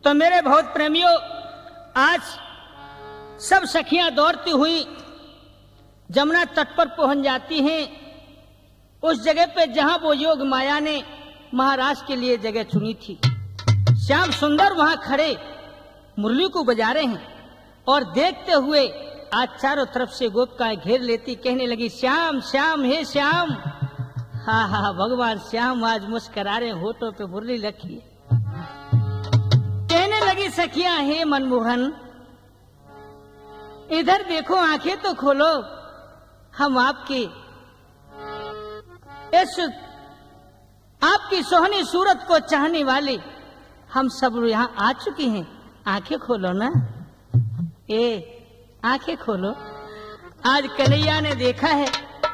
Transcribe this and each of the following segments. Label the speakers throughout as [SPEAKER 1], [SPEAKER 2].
[SPEAKER 1] तो मेरे बहुत प्रेमियों, आज सब सखियां दौड़ती हुई जमुना तट पर पहुंच जाती हैं, उस जगह पे जहां वो योग माया ने महाराज के लिए जगह चुनी थी। श्याम सुंदर वहां खड़े मुरली को बजा रहे हैं और देखते हुए आज चारों तरफ से गोपिकाएं घेर लेती, कहने लगी श्याम श्याम हे श्याम। हाँ हाँ, भगवान श्याम आज मुस्करा रहे, होठों पे मुरली रखी है। कहने लगी सखियां हे मनमोहन, इधर देखो, आंखें तो खोलो, हम आपकी सोहनी सूरत को चाहने वाले हम सब यहाँ आ चुके हैं। आंखें खोलो ना, आंखें खोलो। आज कन्हैया ने देखा है,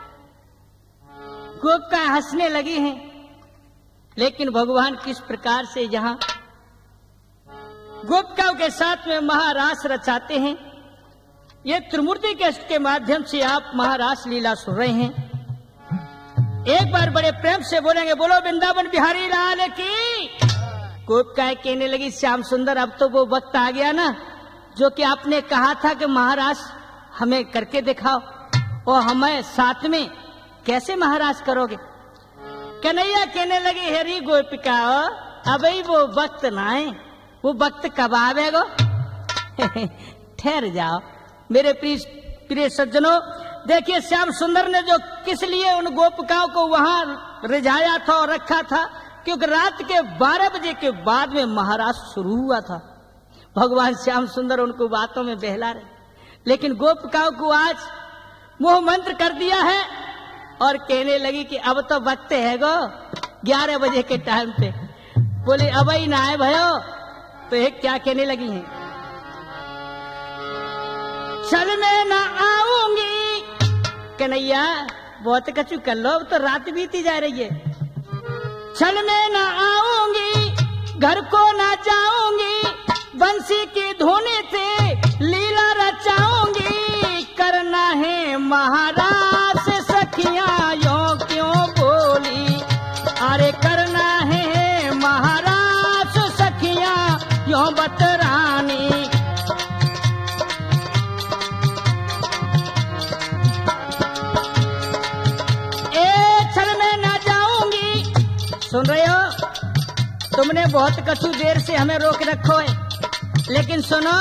[SPEAKER 1] गोपिकाएं हंसने लगी हैं, लेकिन भगवान किस प्रकार से यहाँ गोपिकाओं के साथ में महारास रचाते हैं, ये त्रिमूर्ति कैसेट के माध्यम से आप महारास लीला सुन रहे हैं। एक बार बड़े प्रेम से बोलेंगे, बोलो वृंदावन बिहारी लाल की। गोपिकाएं कहने लगी श्याम सुंदर, अब तो वो वक्त आ गया ना जो कि आपने कहा था कि महाराज हमें करके दिखाओ, और हमें साथ में कैसे महाराज करोगे। कन्हैया कहने लगी हरी गोपिका, अभी वो वक्त ना है, वो वक्त कब आवेगो। ठहर जाओ मेरे प्रिय सज्जनों। देखिए श्याम सुंदर ने जो किस लिए उन गोपिकाओं को वहां रिझाया था और रखा था, क्योंकि रात के 12 बजे के बाद में महाराज शुरू हुआ था। भगवान श्याम सुंदर उनको बातों में बहला रहे, लेकिन गोपिकाओं को आज मोह मंत्र कर दिया है और कहने लगी कि अब तो वक्त है गो 11 बजे के टाइम पे। बोले अब ही ना आए भयो, तो एक क्या कहने लगी हैं, चल मैं ना आऊंगी। कन्हैया बहुत कछु कर लो, अब तो रात बीती जा रही है। चल मैं ना आऊंगी, घर को ना जाऊंगी, बंसी की धोने से लीला रचाऊंगी। करना है महाराज सखियां यो क्यों बोली, अरे करना है महाराज सखियां यो बतरानी। सुन रहे हो, तुमने बहुत कछु देर से हमें रोक रखो है, लेकिन सुनो,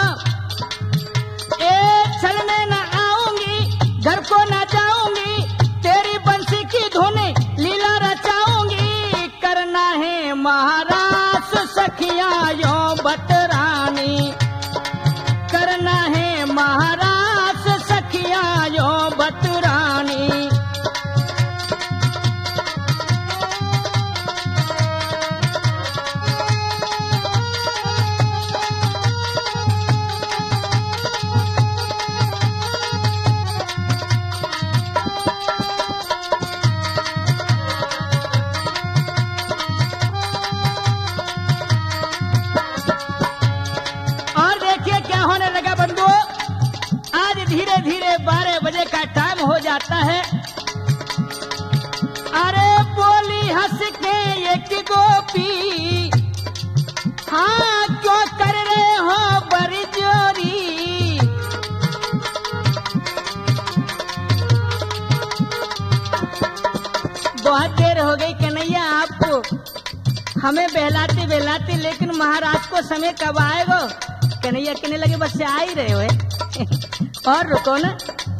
[SPEAKER 1] चलने न आऊंगी, घर को न जाऊंगी, तेरी बंसी की धोने लीला रचाऊंगी। करना है महाराज सखियां यो बतरानी, करना है महाराज सखियां यो बतरानी। धीरे धीरे 12 बजे का टाइम हो जाता है। अरे बोली हंस के एक गोपी, हाँ क्यों कर रहे हो बड़ी जोरी। बहुत देर हो गई कन्हैया आपको हमें बहलाते बहलाते, लेकिन महाराज को समय कब आएगा। कन्हैया कहने लगे बस आ ही रहे हो और रुको ना।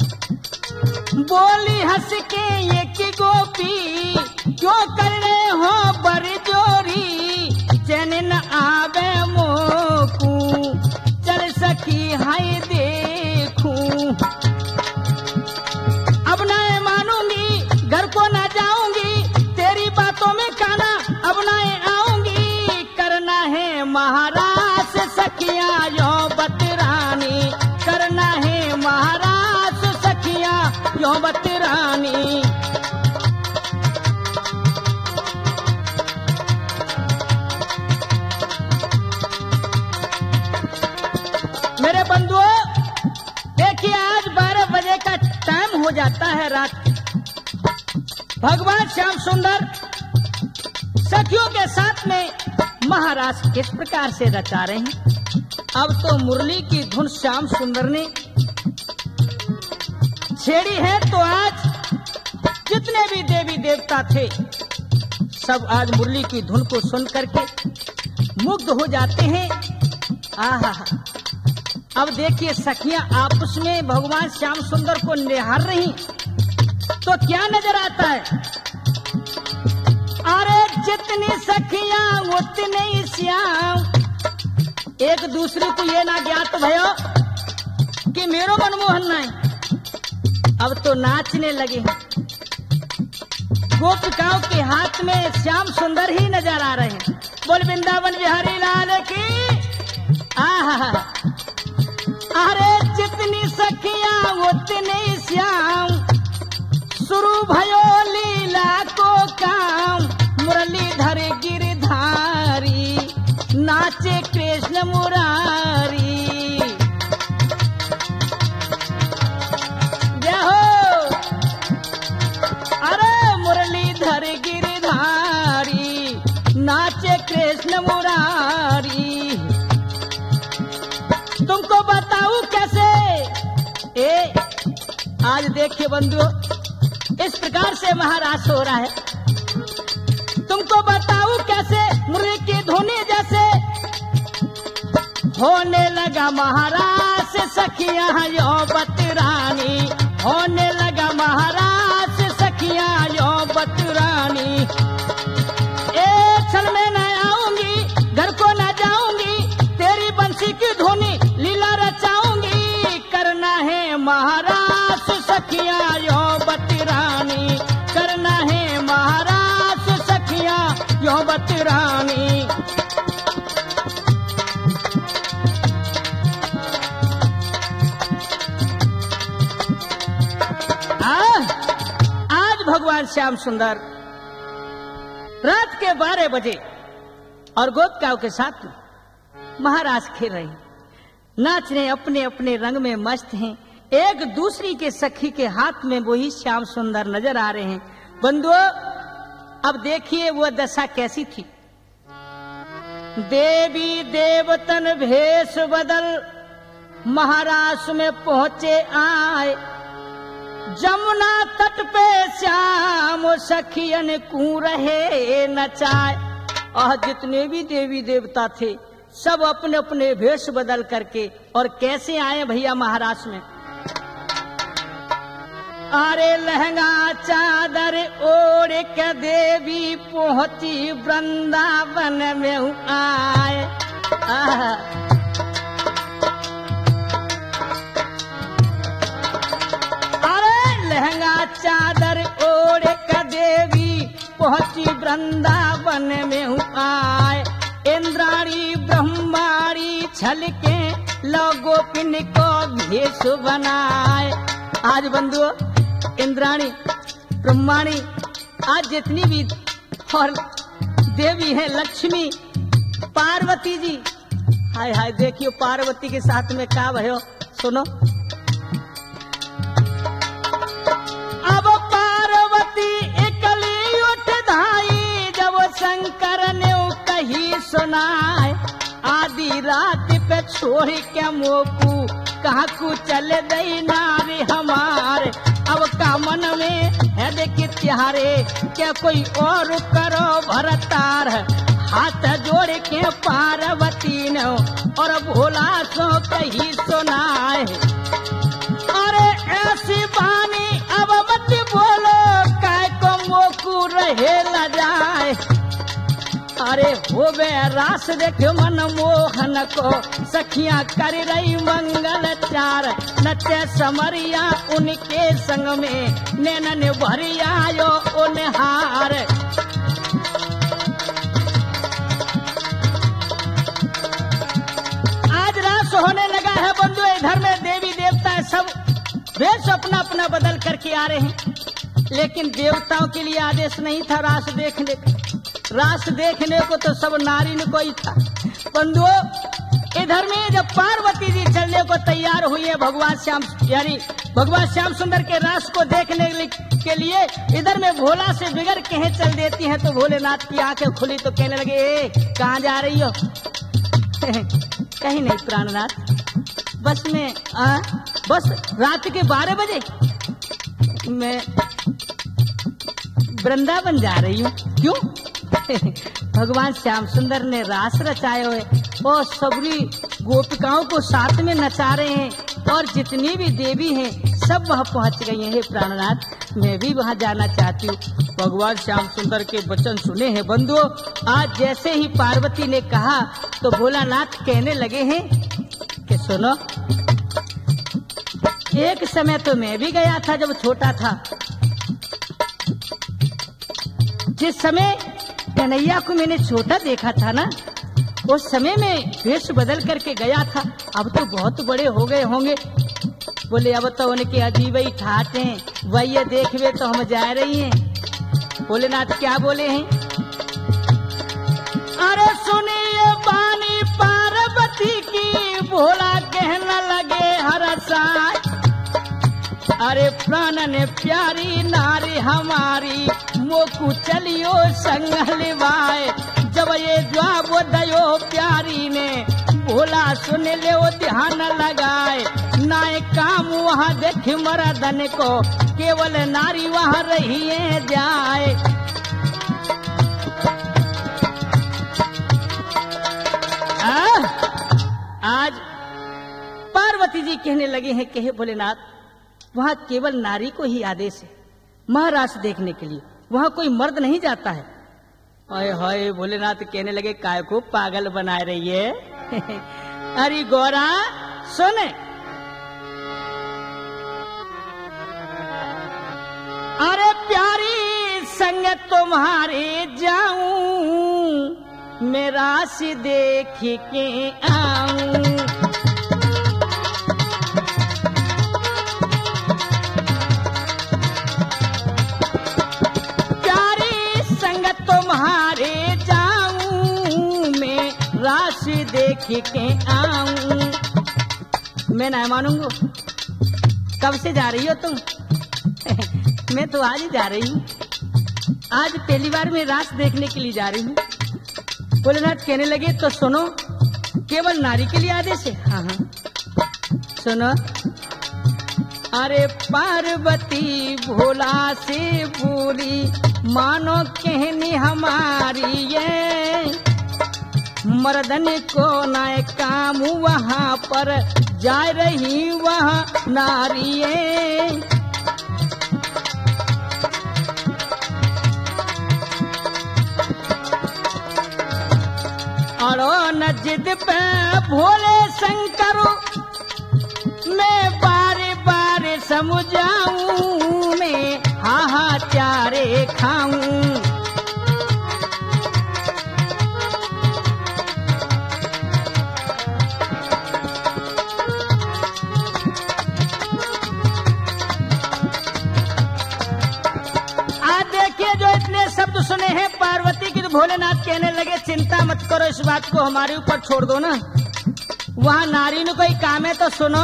[SPEAKER 1] बोली हंस के एक गोपी, क्यों कर रहे हो बड़ी जोरी। चैन न आवे मोकू, चल सखी हाय देखूं। अब ना मानूंगी, घर को ना जाऊंगी, तेरी बातों में काना अब ना आऊंगी। करना है महाराज सखियां यो बतरानी, करना है महाराज सखियां यो बतरानी। मेरे बंधुओं, देखिए आज 12 बजे का टाइम हो जाता है रात। भगवान श्याम सुंदर सखियों के साथ में महाराज किस प्रकार से रचा रहे हैं। अब तो मुरली की धुन श्याम सुंदर ने छेड़ी है, तो आज जितने भी देवी देवता थे सब आज मुरली की धुन को सुन करके मुग्ध हो जाते हैं। आहा, अब देखिए सखियां आपस में भगवान श्याम सुंदर को निहार रही, तो क्या नजर आता है। अरे जितनी सखियां उतने ही श्याम, एक दूसरे को ये ना ज्ञात भयो कि मेरो मनमोहन नहीं। अब तो नाचने लगे हैं, गोपिकाओं के हाथ में श्याम सुंदर ही नजर आ रहे हैं। बोल वृंदावन बिहारी लाल की। आहा, अरे जितनी सखियां उतने श्याम, शुरू भयो लीला को काम, मुरलीधर गिरधारी नाचे कृष्ण मुरारी। जय हो, अरे मुरलीधर गिरधारी नाचे कृष्ण मुरारी। तुमको बताऊं कैसे। आज देखिए बंधुओं, इस प्रकार से महारास हो रहा है। तुमको बताऊं कैसे, मुरली की धुनी जैसे होने लगा महारास सखियां यो बतरानी, होने लगा महारास सखियां यो बतरानी। एक क्षण में न आऊंगी, घर को न जाऊंगी, तेरी बंसी की धुनी लीला रचाऊंगी। करना है महारास सखियां यो बतरानी, करना है महारास सखियां यो बतरानी। आज भगवान श्याम सुंदर रात के 12 बजे और गोपिकाओं के साथ महाराज खेल रहे हैं, नाच रहे, अपने अपने रंग में मस्त हैं। एक दूसरी के सखी के हाथ में वही श्याम सुंदर नजर आ रहे हैं। बंधुओं, अब देखिए वो दशा कैसी थी। देवी देवतन भेष बदल महाराष्ट्र में पहुंचे आए, जमुना तट पे श्याम सखियन कू रहे नचाए। और जितने भी देवी देवता थे सब अपने अपने भेष बदल करके और कैसे आए भैया महाराष्ट्र में। अरे लहंगा चादर ओढ़ के देवी पहुंची वृंदावन में आए। अरे लहंगा चादर ओढ़ के देवी पहुंची वृंदावन में आए। इंद्राणी ब्रह्माणी छल के लोगों पिन को भेष बनाए। आज बंधुओं, इंद्राणी ब्रह्माणी आज जितनी भी और देवी है, लक्ष्मी पार्वती जी, हाय हाय देखियो पार्वती के साथ में क्या भयो, सुनो। अब पार्वती एकली उठ धाई, जब शंकर ने कही सुनाए। आधी रात पे छोड़ के मोकू कहाँ को चले दई नारे हमारे। अब का मन में है देखिए त्यारे, क्या कोई और करो भरतार। हाथ जोड़ के पार्वती ने और भोला सो कही सुनाए। अरे ऐसी बानी अब मत बोलो, काय को मोकू रहे ल जाए। अरे होवे रास देखो मन मोहन को, सखियां कर रही मंगल चार। नचे समरिया उनके संग में, नैनन भरिया यो उनहार। आज रास होने लगा है बंधु, इधर में देवी देवता सब वेश अपना अपना बदल करके आ रहे हैं। लेकिन देवताओं के लिए आदेश नहीं था रास देखने का। रास देखने को तो सब नारी ने कोई था। बंधुओं, इधर में जब पार्वती जी चलने को तैयार हुई है भगवान श्याम सुंदर के रास को देखने के लिए, इधर में भोला से बिगड़ के चल देती हैं। तो भोलेनाथ की आंखें खुली तो कहने लगे, ए कहाँ जा रही हो? कहीं नहीं प्राणनाथ, बस रात के 12 बजे मैं वृंदावन जा रही हूँ। क्यों? भगवान श्याम सुंदर ने रास रचाए हुए और सबरी गोपिकाओं को साथ में नचा रहे हैं, और जितनी भी देवी हैं सब वहाँ पहुँच गई हैं। हे प्राणनाथ, मैं भी वहाँ जाना चाहती हूँ। भगवान श्याम सुंदर के वचन सुने हैं बंधुओं। आज जैसे ही पार्वती ने कहा तो भोलानाथ कहने लगे हैं कि सुनो, एक समय तो मैं भी गया था जब छोटा था। जिस समय कन्हैया को मैंने छोटा देखा था ना, उस समय में वेश बदल करके गया था। अब तो बहुत बड़े हो गए होंगे। बोले अब तो उनके अजीब ही ठाट हैं, वही ये देखवे तो हम जा रही हैं। भोलेनाथ क्या बोले हैं? अरे सुनिए बानी पार्वती की, भोला कहने लगे हर साय, अरे प्राणन प्यारी नारी हमारी, मोकू चलियो संग लिवाए। जब ये जवाब दयो प्यारी ने, भोला सुन ले वो ध्यान लगाए। नाय काम वहाँ देख मर्दन को, केवल नारी वहाँ रहिए जाए। आज पार्वती जी कहने लगे हैं कि हे भोलेनाथ, वहाँ केवल नारी को ही आदेश है महाराज देखने के लिए, वहाँ कोई मर्द नहीं जाता है। हाय हाय, भोलेनाथ कहने लगे काय को पागल बनाए रही है। अरे गौरा सुन, अरे प्यारी संग तुम्हारे जाऊं, मेरा से देख के आऊं। राशि देख के आऊं, मैं ना मानूंगा। कब से जा रही हो तुम? मैं तो आज ही जा रही हूँ, आज पहली बार मैं रास देखने के लिए जा रही हूँ। भोलेनाथ कहने लगे तो सुनो, केवल नारी के लिए आदेश है। हाँ सुनो, अरे पार्वती भोला से बोली, मानो कहनी हमारी ये, मर्दन को नाय काम वहाँ पर जा रही वहाँ नारी। अड़ो न जिद पे भोले शंकर, मैं बारे बारे समझाऊं, मैं हाहाचारे खाऊं। शब्द सुने हैं पार्वती की, तो भोलेनाथ कहने लगे चिंता मत करो, इस बात को हमारे ऊपर छोड़ दो ना, वहाँ नारी ने कोई काम है तो सुनो।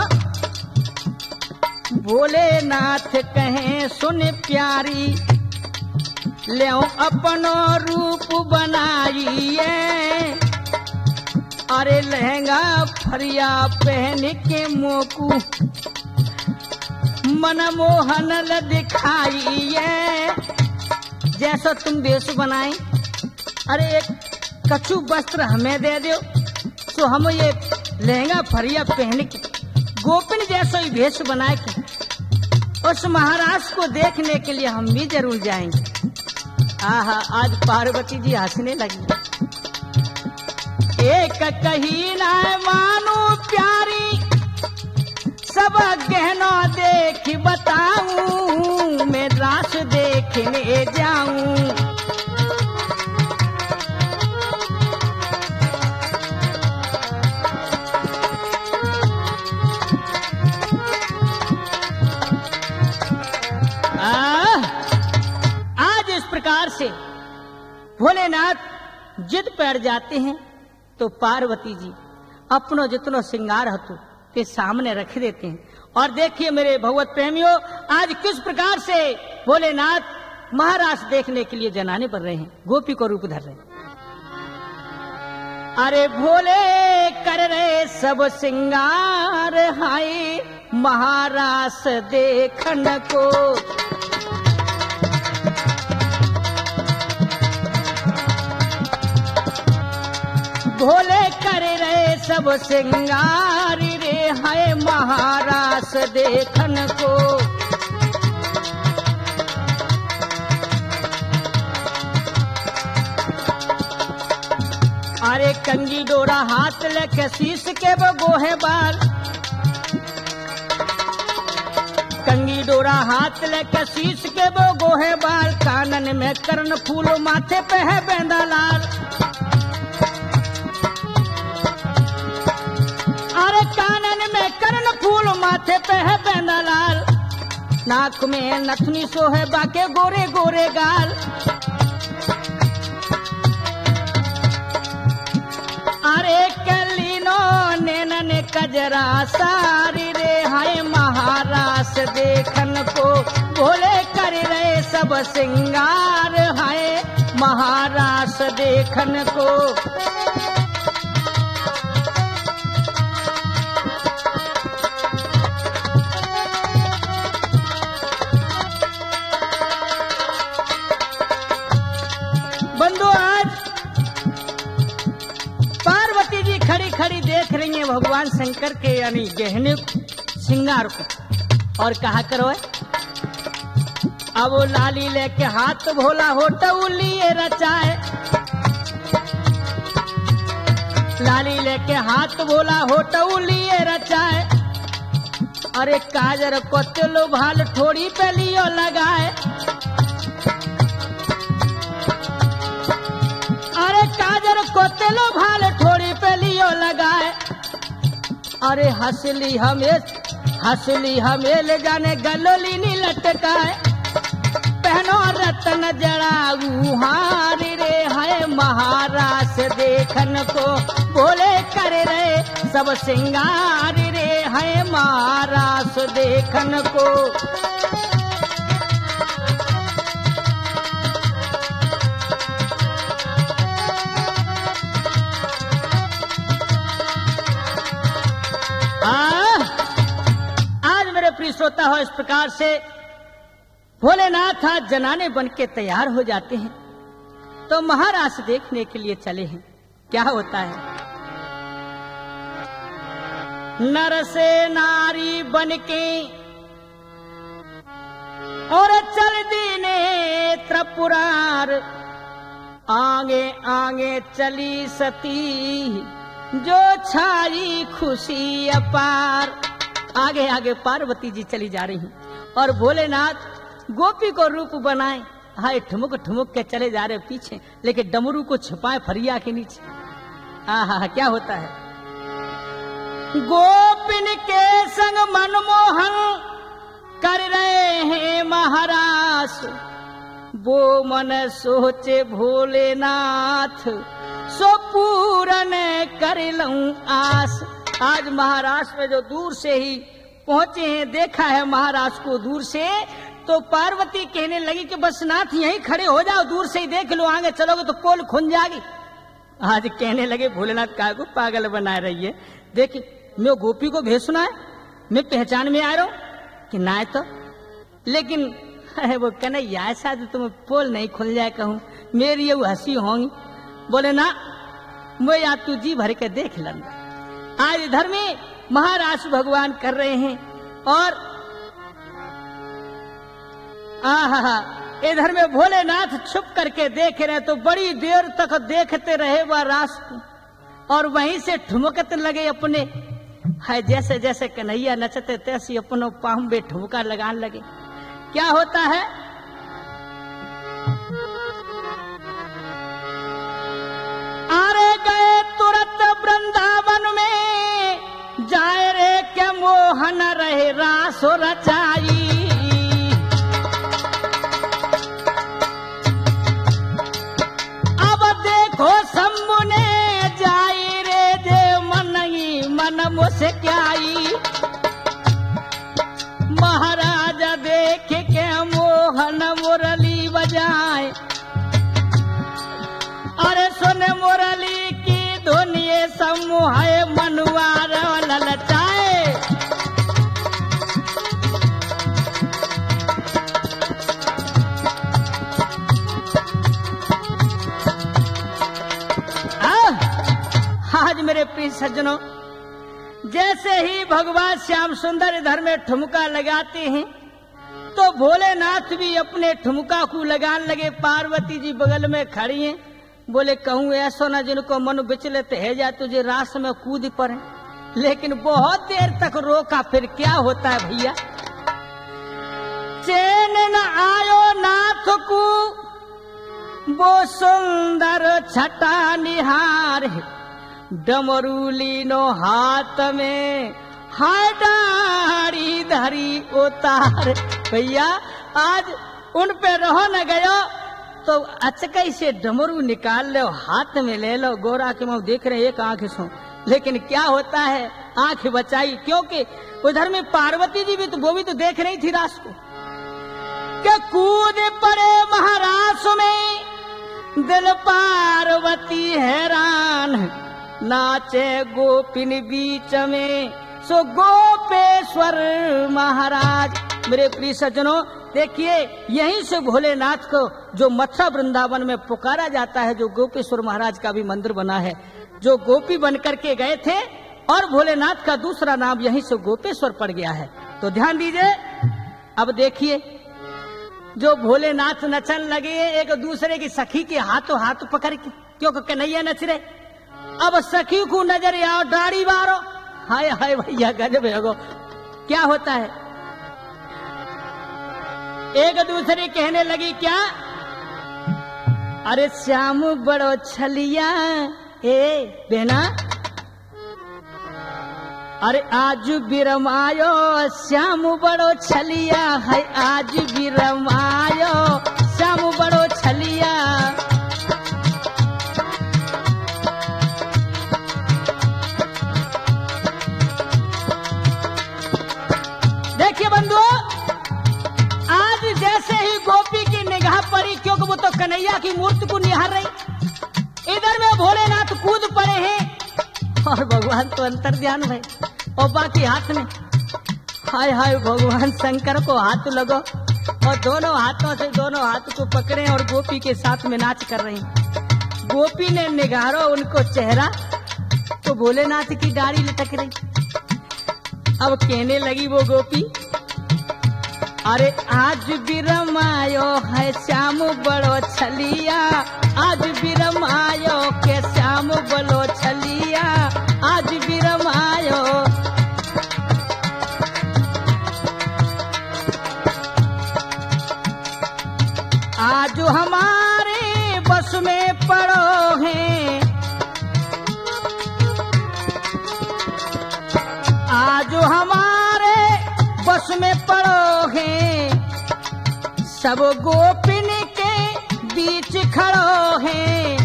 [SPEAKER 1] भोलेनाथ कहे सुन प्यारी, ले अपनो रूप बनाइए, अरे लहंगा फरिया पहन के मोकू मनमोहन दिखाइए। जैसा तुम वेश बनाए, अरे एक कछु वस्त्र हमें दे दो, तो हम ये लहंगा फरिया पहन के गोपिन जैसा ही वेश बनाए के उस महाराज को देखने के लिए हम भी जरूर जाएंगे। आहा, आज पार्वती जी हंसने लगी। एक कही ना मानो प्यारी, सब गहना देख बताऊं, मैं रास देखने जाऊं। आज इस प्रकार से भोलेनाथ जिद पर जाते हैं तो पार्वती जी अपनो जितनो श्रृंगार हतु के सामने रख देते हैं। और देखिए मेरे भगवत प्रेमियों, आज किस प्रकार से भोलेनाथ महारास देखने के लिए जनाने पर रहे हैं, गोपी को रूप धर रहे हैं। अरे भोले कर रहे सब श्रृंगार, हाय महारास देखन को। भोले कर रहे सब श्रृंगार रे, हाय महारास देखन को। अरे कंगी डोरा हाथ लेके शीश के वो गोहे बाल, कंगी डोरा हाथ लेके शीश के वो गोहे बाल, कानन में कर्ण फूल माथे पे है बेंदा लाल। अरे कानन में कर्ण फूल माथे पे है बेंदा लाल, नाक में नथनी सोहे बाके गोरे गोरे गाल। अरे कलीनो नैनन कजरा सारी रे, हाय महारास देखन को। भोले कर रहे सब श्रृंगार, हाय महारास देखन को। बंधु, आज पार्वती जी खड़ी खड़ी देख रही हैं भगवान शंकर के यानी गहने श्रृंगार को, और कहा करो है अब वो लाली लेके हाथ भोला होता लिए रचाए, लाली लेके हाथ भोला होता लिए रचाए। अरे काजर को तिलो भाल थोड़ी पे लियो लगाए, अरे काजर को तिलो भाल थोड़ी पे लियो लगाए। अरे हंसली हमें ले जाने गलोली नी लटकाए, पहनो रतन जड़ाऊ हारी रे, हाय महारास देखन को। भोले कर रहे सब श्रृंगार रे, हाय महारास देखन को। आज मेरे प्रिय श्रोता हो, इस प्रकार से भोलेनाथ आज जनाने बन के तैयार हो जाते हैं, तो महारास देखने के लिए चले हैं। क्या होता है, नर से नारी बन के और चल दीने त्रिपुरार, आगे आगे चली सती जो छाई खुशी अपार। आगे आगे पार्वती जी चली जा रही हैं और भोलेनाथ गोपी को रूप बनाए, हाय ठुमुक ठुमुक के चले जा रहे पीछे, लेकिन डमरू को छिपाए फरिया के नीचे। आहा, क्या होता है, गोपिन के संग मनमोहन कर रहे हैं महारास, वो मन सोचे भोलेनाथ सो पूरन कर लूं आस। आज महाराष्ट्र में जो दूर से ही पहुंचे हैं, देखा है महाराज को दूर से, तो पार्वती कहने लगी कि बस नाथ यहीं खड़े हो जाओ, दूर से ही देख लो, आगे चलोगे तो पोल खुल जाएगी। आज कहने लगे भोलेनाथ का को पागल बनाए रही है, देखिए मैं गोपी को भेज सुना है, मैं पहचान में आ रहा हूं कि ना है तो, लेकिन वो कन्हैया शायद तुम्हें पोल नहीं खुल जाए, कहूं मेरी ये हंसी होंगी। बोले ना, मैं या तू जी भर के देख लूंगा। आज इधर में महाराज भगवान कर रहे हैं और इधर में भोलेनाथ छुप करके देख रहे, तो बड़ी देर तक देखते रहे वह रास को, और वहीं से ठुमकते लगे अपने, है जैसे जैसे कन्हैया नचते तैसे अपनों पाँव में ठुमका लगाने लगे। क्या होता है, आरे गए तुरंत वृंदावन में, जाए रे के मोहन रहे रासो रचाई। अब देखो शंभु ने जाई रे जे मन मुझसे क्या आई। महाराज देख के मोहन मुरली बजाए, अरे सुन मुरली की धुनिये समूह मनुआर ललचाए। आज मेरे प्रिय सज्जनों, जैसे ही भगवान श्याम सुंदर इधर में ठुमका लगाते हैं तो भोलेनाथ भी अपने ठुमका को लगाने लगे। पार्वती जी बगल में खड़ी हैं। बोले कहूँ ऐसा न जिनको मन विचलित है जा तुझे रास में कूद पड़े, लेकिन बहुत देर तक रोका। फिर क्या होता है भैया, चैन न आयो नाथ को वो सुंदर छटा निहार है, डमरू लीनो हाथ में हाय डारी धरी उतार। भैया आज उन पे रहो न गयो तो अचकई से डमरू निकाल लो, हाथ में ले लो। गोरा के मुंह देख रहे एक आंख सो, लेकिन क्या होता है आंख बचाई, क्योंकि उधर में पार्वती जी भी तो वो भी तो देख रही थी रास को। क्या कूद पड़े महारास में दिल पार्वती हैरान, नाचे गोपिन बीच में सो गोपेश्वर महाराज। मेरे प्रिय सज्जनों देखिए, यहीं से भोलेनाथ को जो मथुरा वृंदावन में पुकारा जाता है, जो गोपेश्वर महाराज का भी मंदिर बना है, जो गोपी बन करके गए थे, और भोलेनाथ का दूसरा नाम यहीं से गोपेश्वर पड़ गया है। तो ध्यान दीजिए, अब देखिए जो भोलेनाथ नचन लगे एक दूसरे की सखी के हाथों हाथ पकड़ के, क्योंकि कन्हैया नच रहे। अब सखी को नजर आओ दाढ़ी मारो, हाय हाय भैया गजब है। क्या होता है, एक दूसरे कहने लगी क्या, अरे श्याम बड़ो छलिया ए बेना, अरे आज बिरमायो श्याम बड़ो छलिया है, आज बिरमायो श्याम बड़ो छलिया। देखिए बंधु, आज जैसे ही गोपी की निगाह पड़ी, क्योंकि वो तो कन्हैया की मूर्ति को निहार रही, इधर में भोलेनाथ कूद पड़े हैं और भगवान तो अंतर्ध्यान है और बाकी हाथ में हाय हाय भगवान शंकर को हाथ लगो, और दोनों हाथों से दोनों हाथ को पकड़े और गोपी के साथ में नाच कर रही। गोपी ने निगारो उनको चेहरा तो भोलेनाथ की दाढ़ी लटक रही। अब कहने लगी वो गोपी, अरे आज बिरमायो है श्याम बड़ो छलिया, आज बिरमायो के श्याम बड़ो छलिया, आज बिरमायो। आज हमारे बस में पड़ो हैं, आज हमारे बस में पड़ो हैं, सब गोपिन के बीच खड़ो हैं,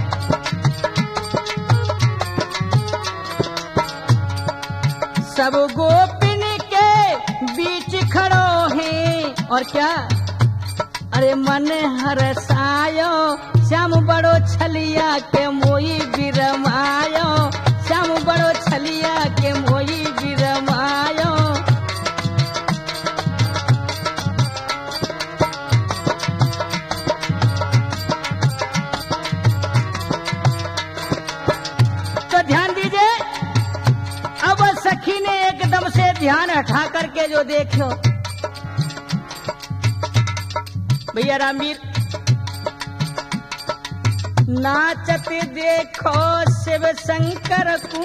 [SPEAKER 1] सब गोपिन के बीच खड़ो हैं। और क्या, अरे मन हरसायो श्याम बड़ो छलिया के मोई बिरमायो, श्याम बड़ो छलिया के मोई बिरमायो। तो ध्यान दीजिए, अब सखी ने एकदम से ध्यान हटा करके जो देखो भैया रामवीर, नाचत देखो शिव शंकर को,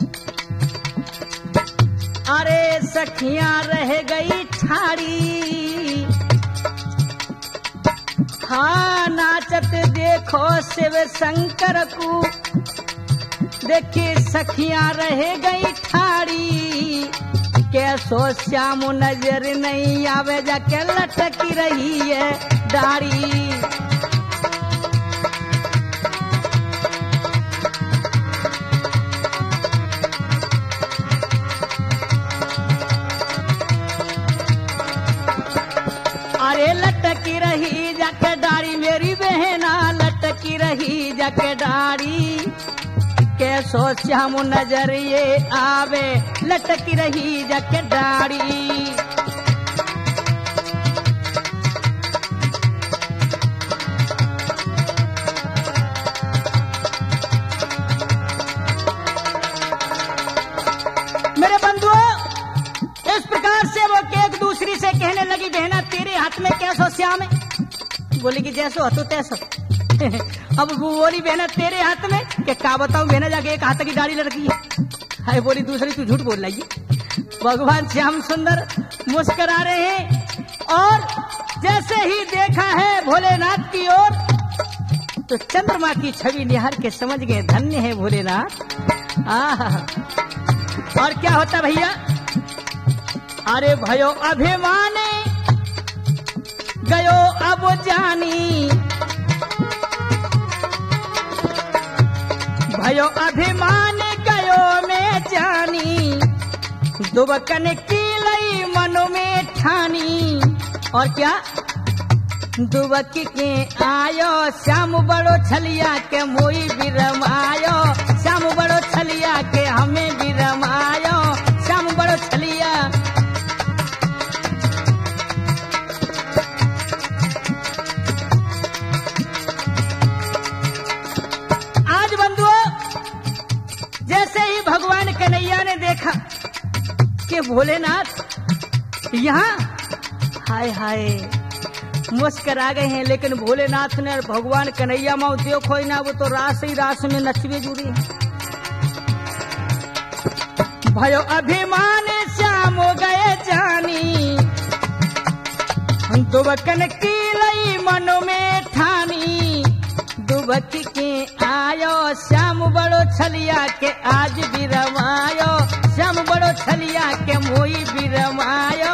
[SPEAKER 1] अरे सखियां रह गई ठाड़ी। हाँ नाचत देखो शिव शंकर को, देखी सखियां रह गई ठाड़ी। कैसो श्याम नजर नहीं आवे जाके लटकी रही है दाढ़ी। कैसो श्याम नजरिए आवे लटक रही जक डाड़ी। मेरे बंधुओं, इस प्रकार से वो एक दूसरी से कहने लगी, बहना तेरे हाथ में कैसो श्याम है? बोली कि जैसो हतो तैसो। अब वो बोली बहना तेरे हाथ में कि क्या बताऊं बहना, जाके एक हाथ की दाढ़ी लड़की है। हाय बोली दूसरी तू झूठ बोल रही है। भगवान श्याम सुंदर मुस्कुरा रहे हैं और जैसे ही देखा है भोलेनाथ की ओर तो चंद्रमा की छवि निहार के समझ गए धन्य है भोलेनाथ। और क्या होता भैया, अरे भयो अभिमान गयो अब जानी, भयो अभिमान गयो में जानी, दुबकन की लई मनो में ठानी। और क्या, दुबक के आयो श्याम बड़ो छलिया के मोई बिरम आयो, श्याम बड़ो छलिया के हमें बिरम आयो, श्याम बड़ो छलिया। आज बंधुओं, जैसे ही भगवान कन्हैया ने देखा कि भोलेनाथ यहाँ, हाय हाय मुस्कुरा गए हैं, लेकिन भोलेनाथ ने भगवान कन्हैया माँ देखो ना, वो तो रास ही रास में नचवे जुड़े हैं। भयो अभिमान श्याम हो गए जानी, दुबकन की लई मनो में ठानी, दुबक के आयो श्याम बड़ो छलिया के आज बिरमायो, श्याम बड़ो छलिया के मोई बिरमायो।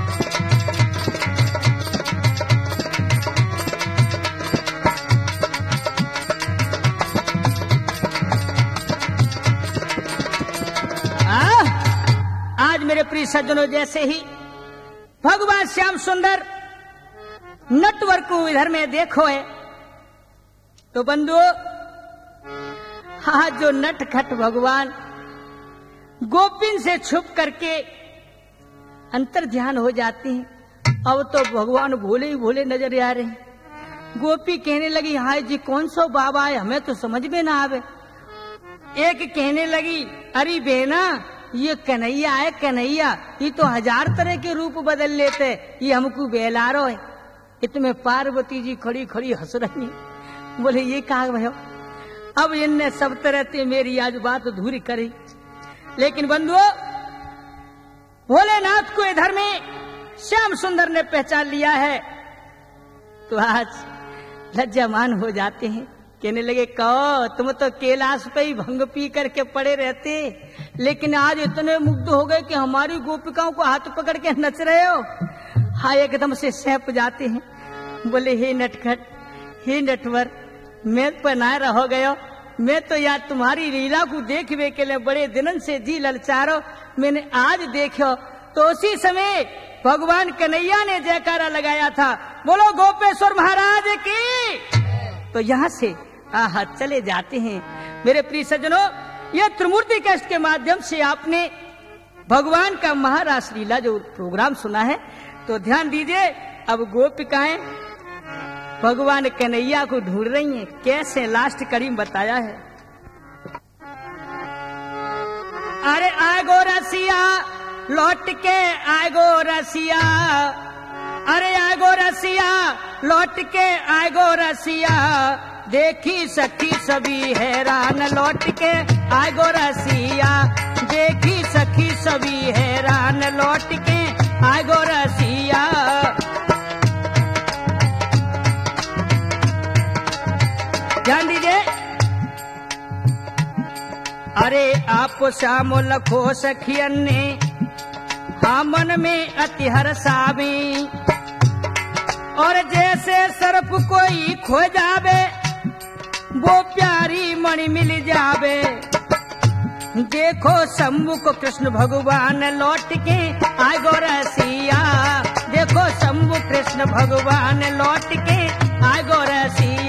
[SPEAKER 1] आज मेरे प्रिय सज्जनों, जैसे ही भगवान श्याम सुंदर नटवर को इधर में देखो है तो बंधुओं, आज जो नटखट भगवान गोपिन से छुप करके अंतर ध्यान हो जाते हैं, अब तो भगवान भोले ही भोले नजर आ रहे हैं। गोपी कहने लगी, हाय जी कौन सो बाबा है, हमें तो समझ में ना आवे। एक कहने लगी, अरे बेना ये कन्हैया है कन्हैया, ये तो 1000 तरह के रूप बदल लेते, ये हमको बेलारो है। इतने पार्वती जी खड़ी खड़ी हंस रही, बोले ये कहा भयो, अब इनने सब तरह से मेरी आज बात अधूरी करी। लेकिन बंधुओं, भोलेनाथ को इधर में श्याम सुंदर ने पहचान लिया है तो आज लज्जामान हो जाते हैं। कहने लगे, कहो तुम तो कैलाश पे ही भंग पी करके पड़े रहते, लेकिन आज इतने मुग्ध हो गए कि हमारी गोपिकाओं को हाथ पकड़ के नच रहे हो। हाँ, एकदम से सैप जाते हैं। बोले, हे नटखट, हे नटवर, मैं पना रहो गयो, मैं तो यार तुम्हारी लीला को देखने के लिए बड़े दिनन से जी ललचारो, मैंने आज देखो। तो उसी समय भगवान कन्हैया ने जयकारा लगाया था, बोलो गोपेश्वर महाराज की। तो यहाँ से आहा चले जाते हैं। मेरे प्रिय सज्जनों, यह त्रिमूर्ति कष्ट के माध्यम से आपने भगवान का महारास लीला जो प्रोग्राम सुना है, तो ध्यान दीजिए। अब गोपिकाएं भगवान कन्हैया को ढूंढ रही हैं, कैसे लास्ट कड़ी बताया है। अरे आगो रसिया लौट के आगो रसिया, अरे आगो रसिया लौट के आगो रसिया, देखी सखी सभी हैरान लौट के आगो रसिया, देखी सखी सभी हैरान लौट के आगो रसिया। ध्यान दीजिए। अरे आप श्याम लखो सखियन ने हाँ मन में अति हर्षावी, और जैसे सर्प कोई खो जावे वो प्यारी मणि मिल जावे, देखो शंभु को कृष्ण भगवान लौट के आगो रसिया, देखो शंभु कृष्ण भगवान लौट के आगो रसिया।